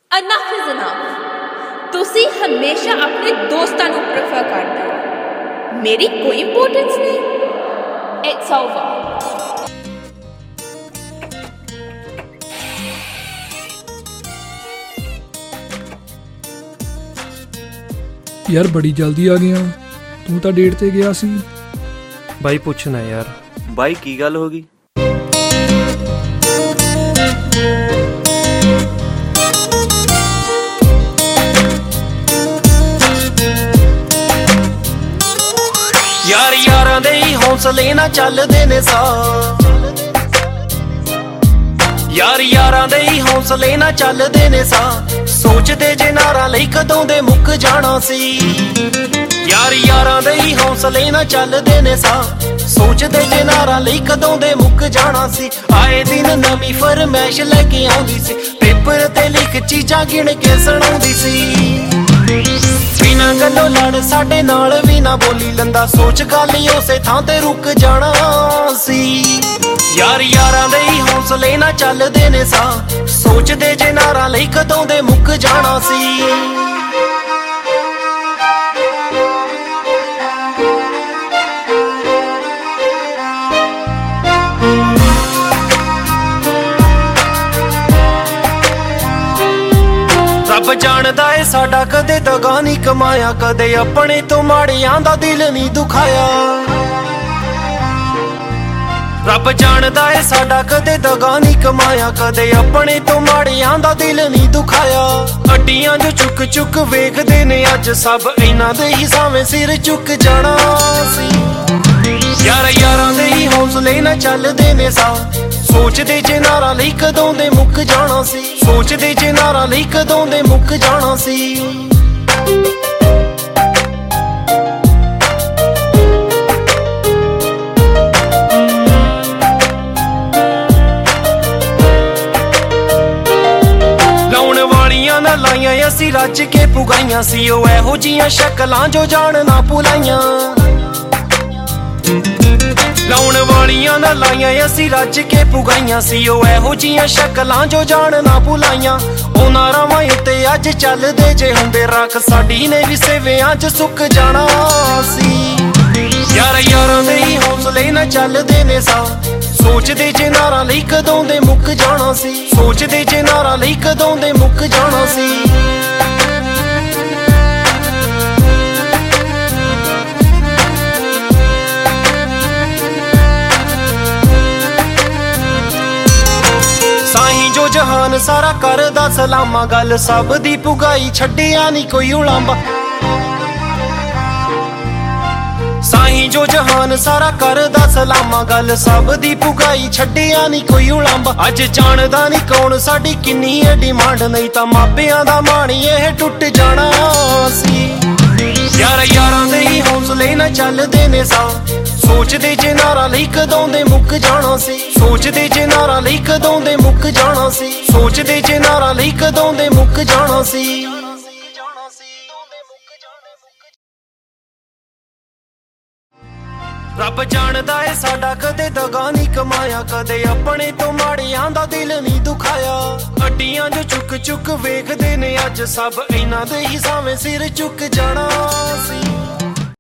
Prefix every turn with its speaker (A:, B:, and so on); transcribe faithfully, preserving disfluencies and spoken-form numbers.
A: Enough is enough. ਤੁਸੀਂ ਹਮੇਸ਼ਾ ਆਪਣੇ ਦੋਸਤਾਂ ਨੂੰ ਪ੍ਰੈਫਰ ਕਰਦੇ ਹੋ, ਮੇਰੀ ਕੋਈ ਇੰਪੋਰਟੈਂਸ ਨਹੀਂ। It's over.
B: यार बड़ी जल्दी आ गया, तू तो डेट ते गया सी।
C: बाई पुछना यार।
D: बाई की गल हो गई?
E: यार यारां दे ही हौसले ना चलदे ने सा, यार यारां दे ही हौसले ना चलदे ने सा, सोचदे जे नारा लई कदों दे मुक जाना सी। यार यारां दे ही हौसले ना चलदे ने सा, सोचदे जे नारा लई कदों दे मुक जाना सी। आए दिन नवीं फरमैश लैके आउंदी सी, पेपर ते लिख चीजां गिण के सुणाउंदी सी। बिना गल्लों लड़ साडे नाल भी ना बोली लंदा, सोच गल उसे थां ते रुक जाना सी। यार यारां दे ही हौसले ना चलदे ने सा, सोचदे जे नारा लई कदों दे मुक जाना सी। रब जानदा है साडा कदे दगा नहीं कमाया, कदे अपने तो माड़ियां दा दिल नहीं दुखाया। रब जानदा है साडा कदे दगा नहीं कमाया, कदे अपने तो माड़ियां दा दिल नहीं दुखाया। अड्डियां जो चुक चुक वेखदे ने अज सब, इन्हां दे ही सावें सिर चुक जाना सी। यार यारां दे ही हौसले ना चलदे ने सा, सोचदे जे नारा लई कदों दे मुक जाना सी। सोचदे जे नारा लई कदों दे मुक जाना सी। लाउण वालियां ना लाइयां असी रज के पुगाइयां सी, ओ एहो जियां शक्लां जो जान ना भुलाइयां। लाउण वालियां ना लाइयां असी रज के पुगाइयां सी, ओ एहो जियां शक्लां जो जान ना भुलाइयां। उन्हां रावां उत्ते अज चलदे जे हुंदे राख, साडी ने भी सेवियां च सुक जाना सी। यार यारां दे ही हौसले ना चलदे ने सा, सोचदे जे नारा लई कदों दे मुक जाना सी। सोचदे जे नारा लई कदों दे मुक जाना सी। साईं जो जहान सारा करदा सलामा, गल सब दी पुगाई छड्डिया नहीं कोई उलांबा। साईं जो जहान सारा करदा सलामा, गल सब दी पुगाई छड्डिया नहीं कोई उलांबा। अज जानदा नहीं कौन साडी किन्नी है डिमांड, नहीं तां मापियां दा माणी एह टुट जाना सी। यार यारां दे ही हौसले ना चलदे ने सा, सोचदे जे नारा लई कदों दे मुक जाना सी। सोचदे जे नारा लई कदों दे मुक जाना सी। सोचदे जे नारा लई कदों दे मुक जाना सी। रब जानदा है साडा कदे दगा नहीं कमाया, कदे अपने तो माड़ियां दा दिल नहीं दुखाया। अड्डियां जो चुक चुक वेखदे ने अज सब, इन्हां दे ही सावें सिर चुक जाना सी।